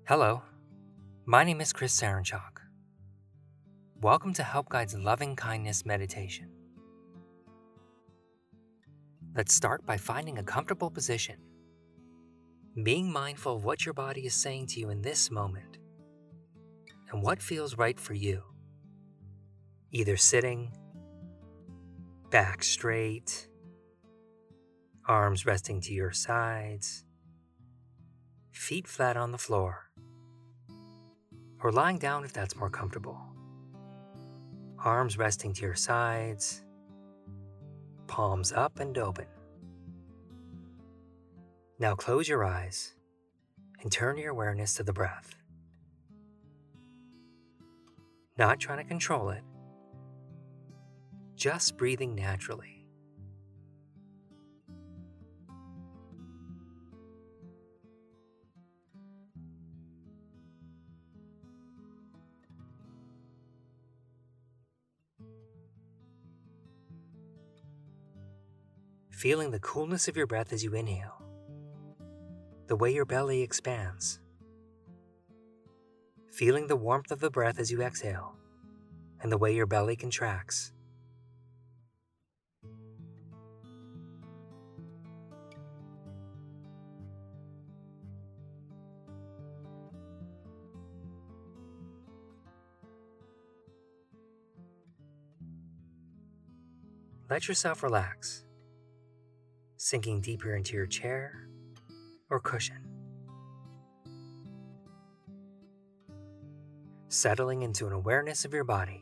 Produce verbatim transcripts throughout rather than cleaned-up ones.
Hello, my name is Chris Saranchak. Welcome to Help Guide's Loving Kindness Meditation. Let's start by finding a comfortable position, being mindful of what your body is saying to you in this moment and what feels right for you. Either sitting, back straight, arms resting to your sides, feet flat on the floor, or lying down if that's more comfortable. Arms resting to your sides, palms up and open. Now close your eyes and turn your awareness to the breath. Not trying to control it, just breathing naturally. Feeling the coolness of your breath as you inhale, the way your belly expands. Feeling the warmth of the breath as you exhale, and the way your belly contracts. Let yourself relax, sinking deeper into your chair or cushion. Settling into an awareness of your body.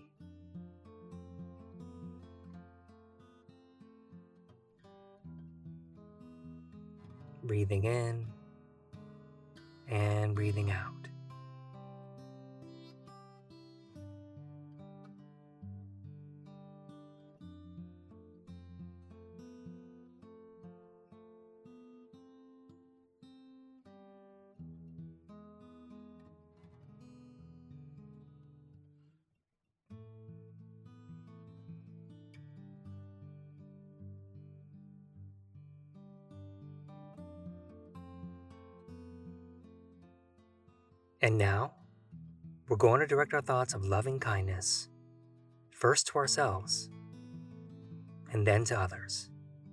Breathing in and breathing out. And now, we're going to direct our thoughts of loving kindness, first to ourselves, and then to others.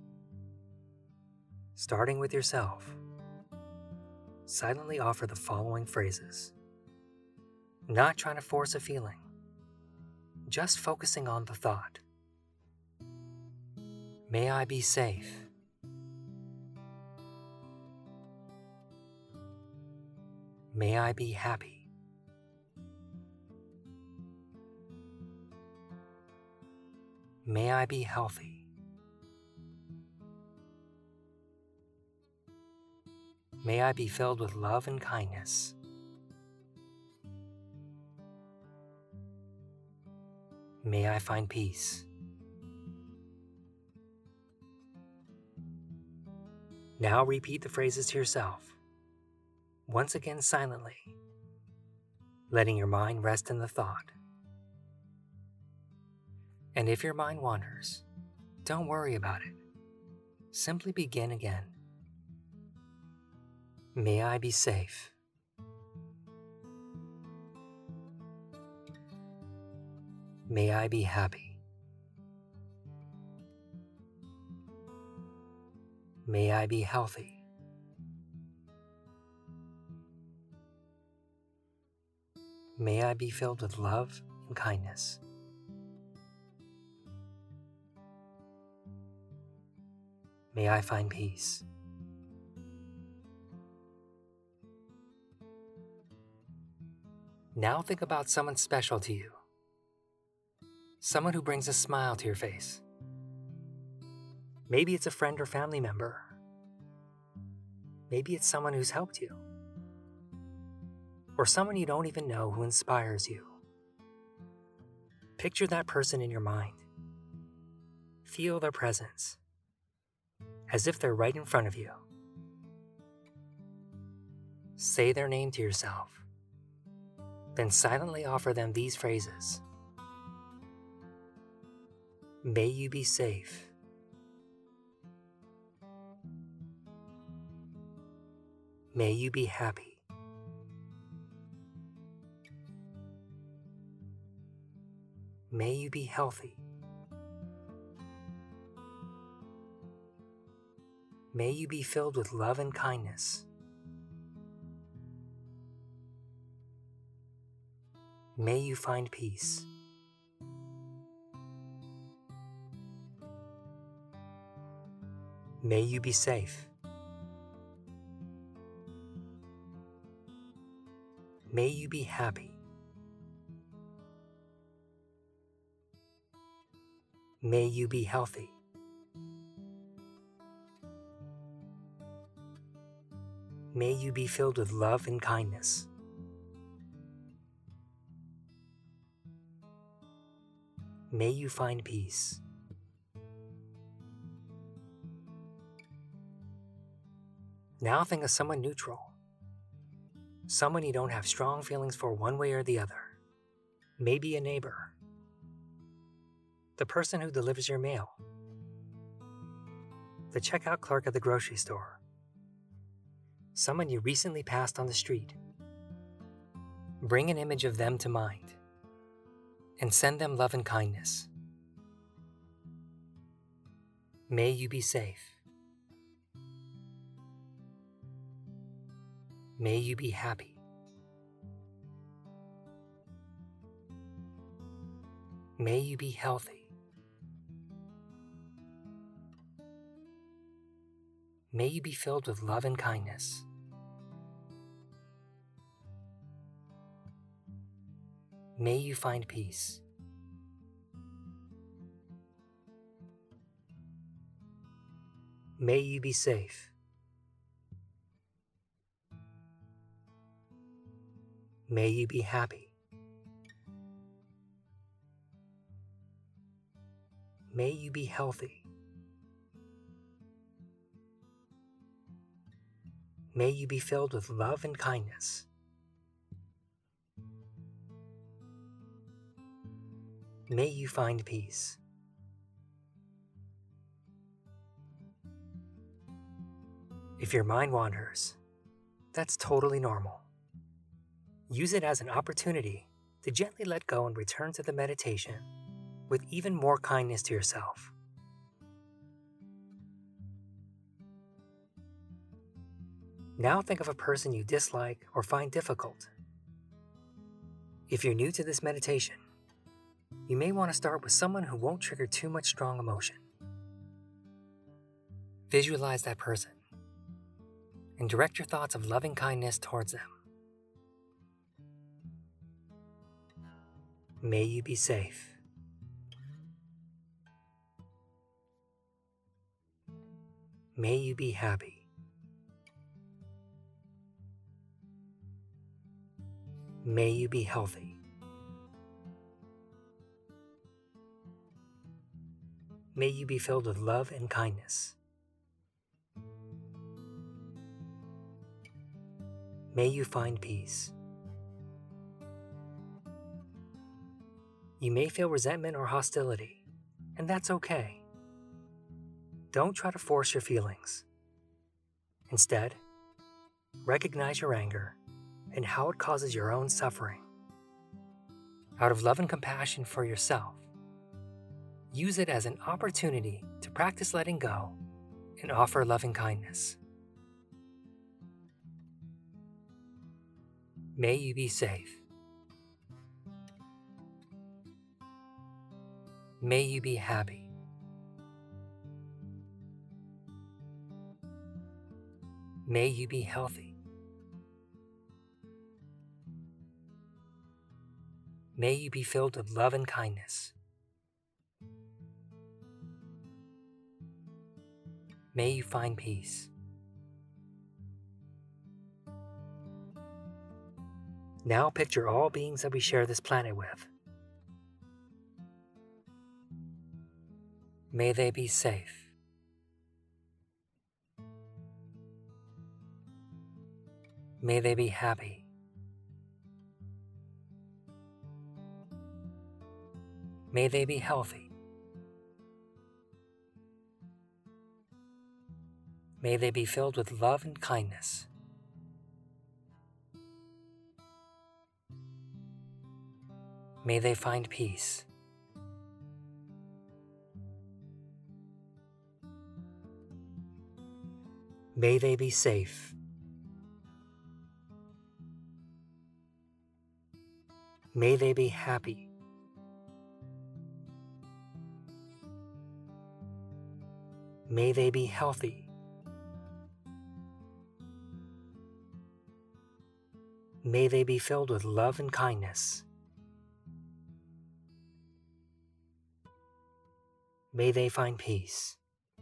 Starting with yourself, silently offer the following phrases. Not trying to force a feeling, just focusing on the thought. May I be safe. May I be happy. May I be healthy. May I be filled with love and kindness. May I find peace. Now repeat the phrases to yourself, once again silently, letting your mind rest in the thought. And if your mind wanders, don't worry about it. Simply begin again. May I be safe. May I be happy. May I be healthy. May I be filled with love and kindness. May I find peace. Now think about someone special to you. Someone who brings a smile to your face. Maybe it's a friend or family member. Maybe it's someone who's helped you. Or someone you don't even know who inspires you. Picture that person in your mind. Feel their presence, as if they're right in front of you. Say their name to yourself, then silently offer them these phrases. May you be safe. May you be happy. May you be healthy. May you be filled with love and kindness. May you find peace. May you be safe. May you be happy. May you be healthy. May you be filled with love and kindness. May you find peace. Now think of someone neutral. Someone you don't have strong feelings for one way or the other. Maybe a neighbor. The person who delivers your mail. The checkout clerk at the grocery store. Someone you recently passed on the street. Bring an image of them to mind and send them love and kindness. May you be safe. May you be happy. May you be healthy. May you be filled with love and kindness. May you find peace. May you be safe. May you be happy. May you be healthy. May you be filled with love and kindness. May you find peace. If your mind wanders, that's totally normal. Use it as an opportunity to gently let go and return to the meditation with even more kindness to yourself. Now think of a person you dislike or find difficult. If you're new to this meditation, you may want to start with someone who won't trigger too much strong emotion. Visualize that person and direct your thoughts of loving kindness towards them. May you be safe. May you be happy. May you be healthy. May you be filled with love and kindness. May you find peace. You may feel resentment or hostility, and that's okay. Don't try to force your feelings. Instead, recognize your anger and how it causes your own suffering. Out of love and compassion for yourself, use it as an opportunity to practice letting go and offer loving kindness. May you be safe. May you be happy. May you be healthy. May you be filled with love and kindness. May you find peace. Now picture all beings that we share this planet with. May they be safe. May they be happy. May they be healthy. May they be filled with love and kindness. May they find peace. May they be safe. May they be happy. May they be healthy. May they be filled with love and kindness. May they find peace.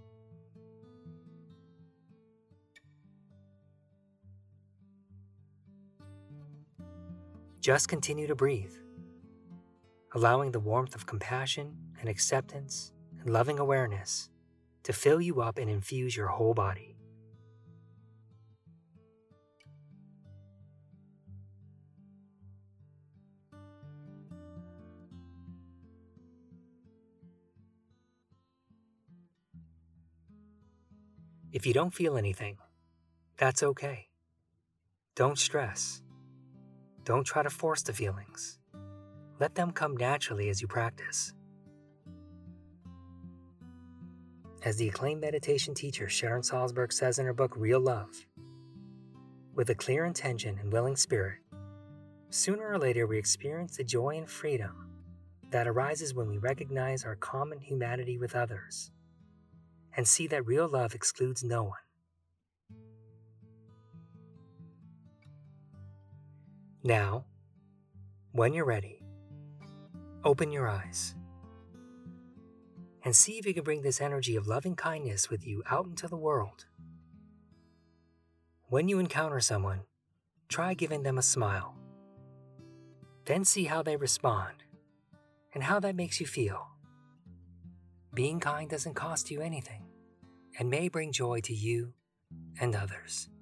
Just continue to breathe, allowing the warmth of compassion and acceptance and loving awareness to fill you up and infuse your whole body. If you don't feel anything, that's okay. Don't stress. Don't try to force the feelings. Let them come naturally as you practice. As the acclaimed meditation teacher Sharon Salzberg says in her book, Real Love, with a clear intention and willing spirit, sooner or later we experience the joy and freedom that arises when we recognize our common humanity with others and see that real love excludes no one. Now, when you're ready, open your eyes and see if you can bring this energy of loving kindness with you out into the world. When you encounter someone, try giving them a smile. Then see how they respond and how that makes you feel. Being kind doesn't cost you anything and may bring joy to you and others.